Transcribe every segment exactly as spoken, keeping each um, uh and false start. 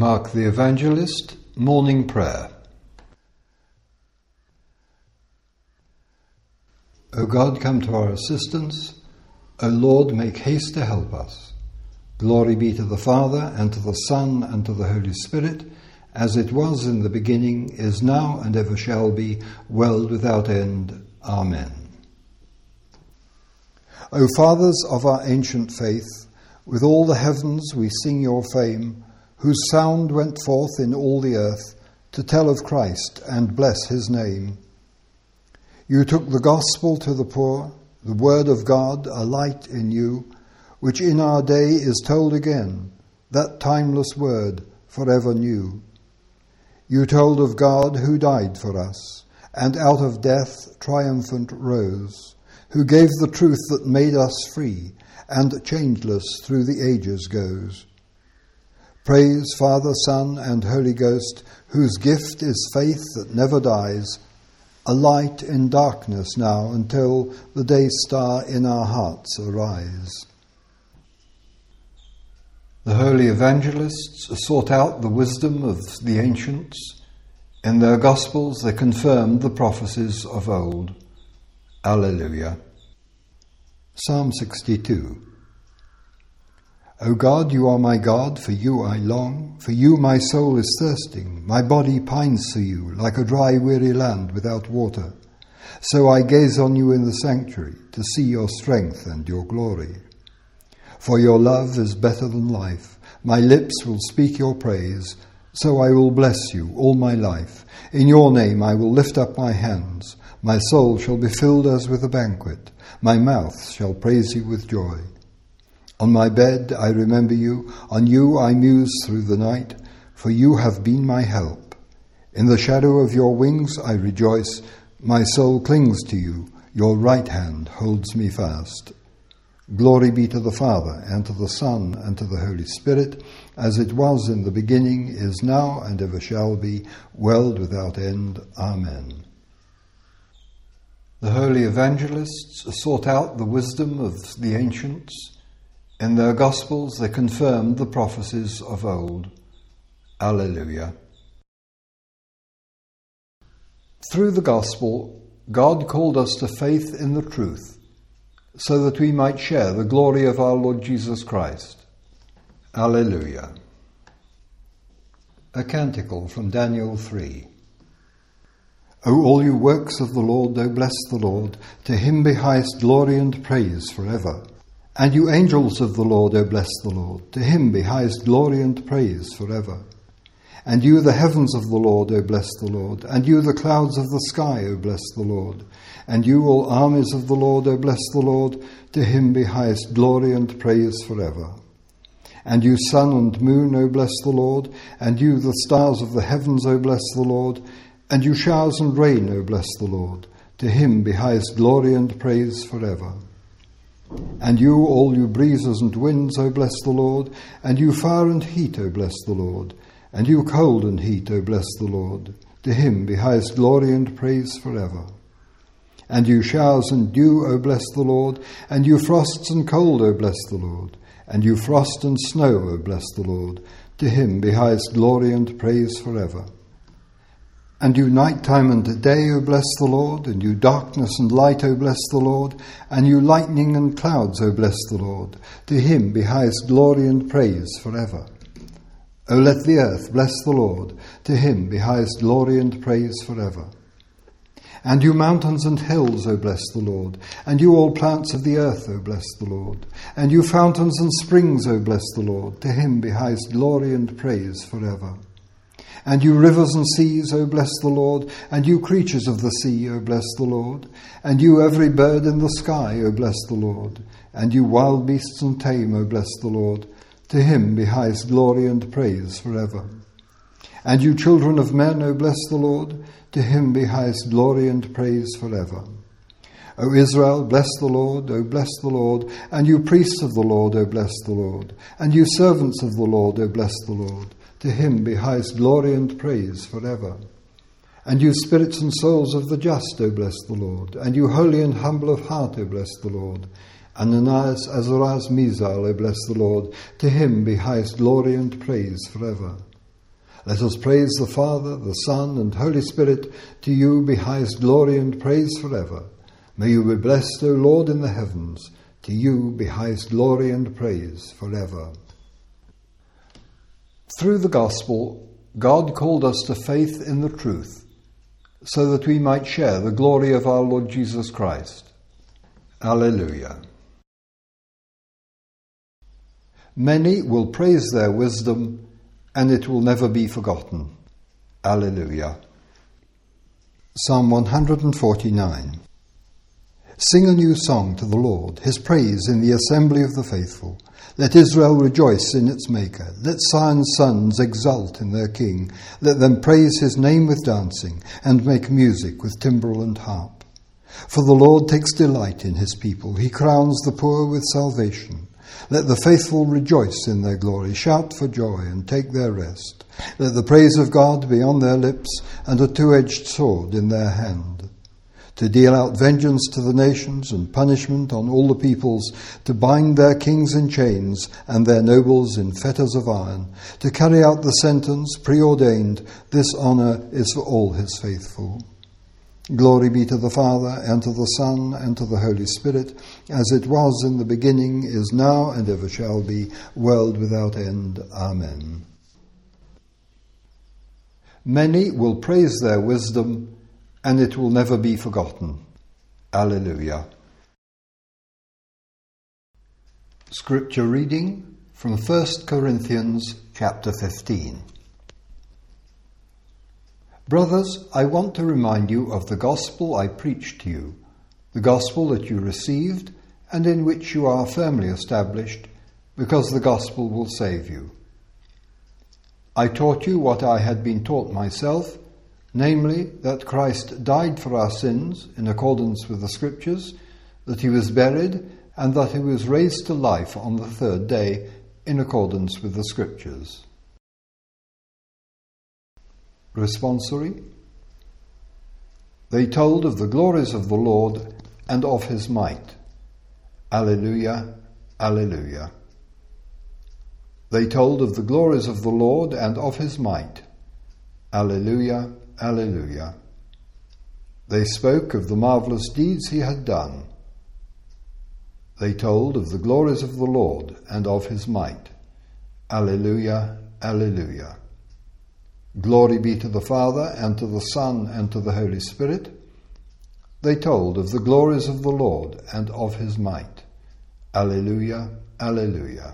Mark the Evangelist, Morning Prayer. O God, come to our assistance. O Lord, make haste to help us. Glory be to the Father, and to the Son, and to the Holy Spirit, as it was in the beginning, is now, and ever shall be, world without end. Amen. O fathers of our ancient faith, with all the heavens we sing your fame, whose sound went forth in all the earth to tell of Christ and bless his name. You took the gospel to the poor, the word of God, a light in you, which in our day is told again, that timeless word forever new. You told of God who died for us, and out of death triumphant rose, who gave the truth that made us free, and changeless through the ages goes. Praise Father, Son, and Holy Ghost, whose gift is faith that never dies, a light in darkness now until the day star in our hearts arise. The holy evangelists sought out the wisdom of the ancients. In their Gospels they confirmed the prophecies of old. Alleluia. Psalm sixty-two. O God, you are my God, for you I long, for you my soul is thirsting, my body pines for you, like a dry, weary land without water. So I gaze on you in the sanctuary, to see your strength and your glory. For your love is better than life, my lips will speak your praise, so I will bless you all my life. In your name I will lift up my hands, my soul shall be filled as with a banquet, my mouth shall praise you with joy. On my bed I remember you, on you I muse through the night, for you have been my help. In the shadow of your wings I rejoice, my soul clings to you, your right hand holds me fast. Glory be to the Father, and to the Son, and to the Holy Spirit, as it was in the beginning, is now, and ever shall be, world without end. Amen. The holy evangelists sought out the wisdom of the ancients. In their Gospels they confirmed the prophecies of old. Alleluia. Through the Gospel, God called us to faith in the truth, so that we might share the glory of our Lord Jesus Christ. Alleluia. A canticle from Daniel three. O all you works of the Lord, O bless the Lord, to him be highest glory and praise forever. And you angels of the Lord, O bless the Lord, to him be highest glory and praise forever. And you the heavens of the Lord, O bless the Lord, and you the clouds of the sky, O bless the Lord, and you all armies of the Lord, O bless the Lord, to him be highest glory and praise forever. And you sun and moon, O bless the Lord, and you the stars of the heavens, O bless the Lord, and you showers and rain, O bless the Lord, to him be highest glory and praise forever. And you, all you breezes and winds, O bless the Lord, and you fire and heat, O bless the Lord, and you cold and heat, O bless the Lord, to him be highest glory and praise forever. And you showers and dew, O bless the Lord, and you frosts and cold, O bless the Lord, and you frost and snow, O bless the Lord, to him be highest glory and praise forever. And you night time and day, O bless the Lord, and you darkness and light, O bless the Lord, and you lightning and clouds, O bless the Lord, to him be highest glory and praise forever. O let the earth bless the Lord, to him be highest glory and praise forever. And you mountains and hills, O bless the Lord, and you all plants of the earth, O bless the Lord, and you fountains and springs, O bless the Lord, to him be highest glory and praise forever. And you rivers and seas, O bless the Lord, and you creatures of the sea, O bless the Lord, and you every bird in the sky, O bless the Lord, and you wild beasts and tame, O bless the Lord, to him be highest glory and praise forever. And you children of men, O bless the Lord, to him be highest glory and praise forever. O Israel, bless the Lord, O bless the Lord, and you priests of the Lord, O bless the Lord, and you servants of the Lord, O bless the Lord, to him be highest glory and praise forever. And you spirits and souls of the just, O bless the Lord, and you holy and humble of heart, O bless the Lord, Ananias, Azarias, Misael, O bless the Lord, to him be highest glory and praise forever. Let us praise the Father, the Son, and Holy Spirit. To you be highest glory and praise forever. May you be blessed, O Lord, in the heavens. To you be highest glory and praise forever. Through the gospel, God called us to faith in the truth, so that we might share the glory of our Lord Jesus Christ. Alleluia. Many will praise their wisdom, and it will never be forgotten. Alleluia. Psalm one forty-nine. Sing a new song to the Lord, his praise in the assembly of the faithful. Let Israel rejoice in its Maker. Let Zion's sons exult in their King. Let them praise his name with dancing, and make music with timbrel and harp. For the Lord takes delight in his people. He crowns the poor with salvation. Let the faithful rejoice in their glory, shout for joy and take their rest. Let the praise of God be on their lips and a two-edged sword in their hand, to deal out vengeance to the nations and punishment on all the peoples, to bind their kings in chains and their nobles in fetters of iron, to carry out the sentence preordained. This honour is for all his faithful. Glory be to the Father, and to the Son, and to the Holy Spirit, as it was in the beginning, is now, and ever shall be, world without end. Amen. Many will praise their wisdom, and it will never be forgotten. Alleluia. Scripture reading from First Corinthians chapter fifteen. Brothers, I want to remind you of the gospel I preached to you, the gospel that you received and in which you are firmly established, because the gospel will save you. I taught you what I had been taught myself, namely that Christ died for our sins in accordance with the Scriptures, that he was buried, and that he was raised to life on the third day in accordance with the Scriptures. Responsory. They told of the glories of the Lord and of his might. Alleluia, alleluia. They told of the glories of the Lord and of his might. Alleluia, alleluia. They spoke of the marvellous deeds he had done. They told of the glories of the Lord and of his might. Alleluia, alleluia. Glory be to the Father, and to the Son, and to the Holy Spirit. They told of the glories of the Lord and of his might. Alleluia, alleluia.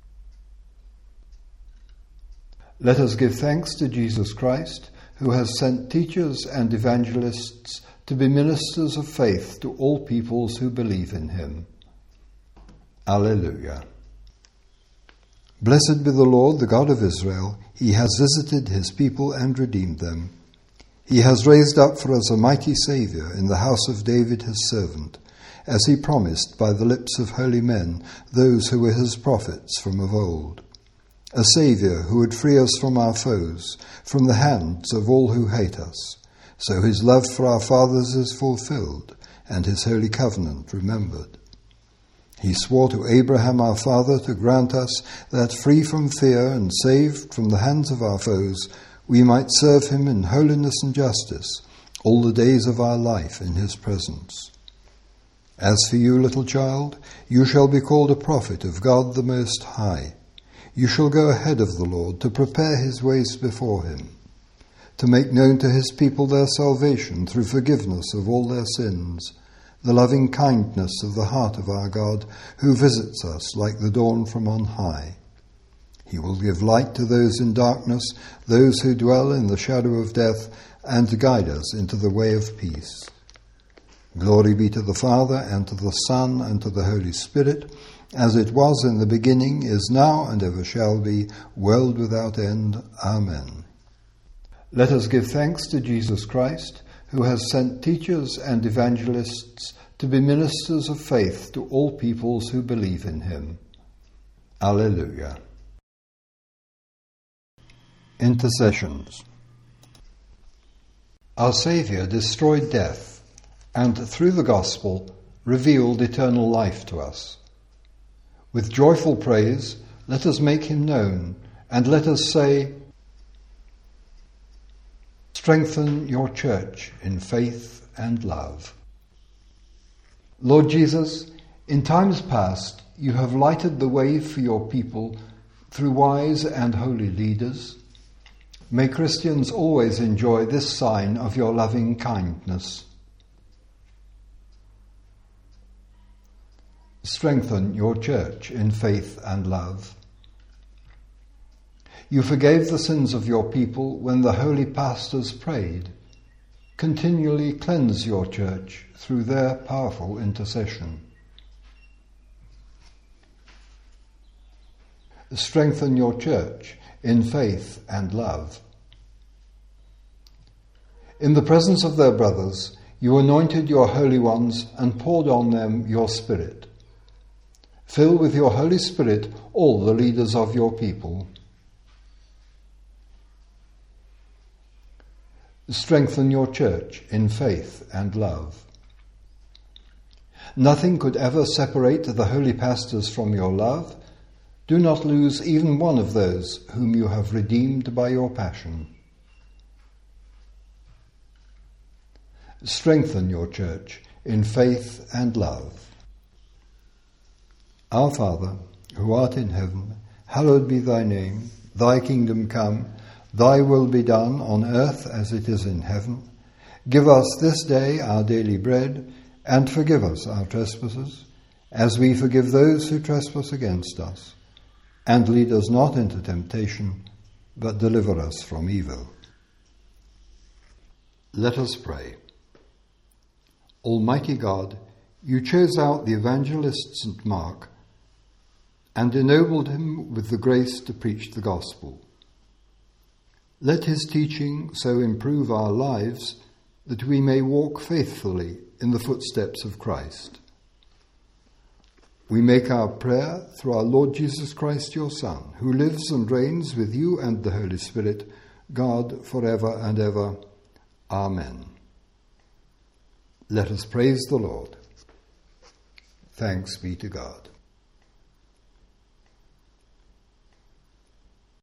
Let us give thanks to Jesus Christ, who has sent teachers and evangelists to be ministers of faith to all peoples who believe in him. Alleluia. Blessed be the Lord, the God of Israel. He has visited his people and redeemed them. He has raised up for us a mighty Saviour in the house of David his servant, as he promised by the lips of holy men, those who were his prophets from of old. A Saviour who would free us from our foes, from the hands of all who hate us. So his love for our fathers is fulfilled, and his holy covenant remembered. He swore to Abraham our father to grant us that, free from fear and saved from the hands of our foes, we might serve him in holiness and justice all the days of our life in his presence. As for you, little child, you shall be called a prophet of God the Most High. You shall go ahead of the Lord to prepare his ways before him, to make known to his people their salvation through forgiveness of all their sins, the loving kindness of the heart of our God, who visits us like the dawn from on high. He will give light to those in darkness, those who dwell in the shadow of death, and guide us into the way of peace. Glory be to the Father, and to the Son, and to the Holy Spirit, as it was in the beginning, is now, and ever shall be, world without end. Amen. Let us give thanks to Jesus Christ, who has sent teachers and evangelists to be ministers of faith to all peoples who believe in him. Alleluia. Intercessions. Our Saviour destroyed death, and through the gospel revealed eternal life to us. With joyful praise, let us make him known, and let us say, Strengthen your church in faith and love. Lord Jesus, in times past you have lighted the way for your people through wise and holy leaders. May Christians always enjoy this sign of your loving kindness. Strengthen your church in faith and love. You forgave the sins of your people when the holy pastors prayed. Continually cleanse your church through their powerful intercession. Strengthen your church in faith and love. In the presence of their brothers, you anointed your holy ones and poured on them your Spirit. Fill with your Holy Spirit all the leaders of your people. Strengthen your church in faith and love. Nothing could ever separate the holy pastors from your love. Do not lose even one of those whom you have redeemed by your passion. Strengthen your church in faith and love. Our Father, who art in heaven, hallowed be thy name. Thy kingdom come. Thy will be done on earth as it is in heaven. Give us this day our daily bread, and forgive us our trespasses, as we forgive those who trespass against us. And lead us not into temptation, but deliver us from evil. Let us pray. Almighty God, you chose out the evangelist Saint Mark and ennobled him with the grace to preach the gospel. Let his teaching so improve our lives that we may walk faithfully in the footsteps of Christ. We make our prayer through our Lord Jesus Christ, your Son, who lives and reigns with you and the Holy Spirit, God, forever and ever. Amen. Let us praise the Lord. Thanks be to God.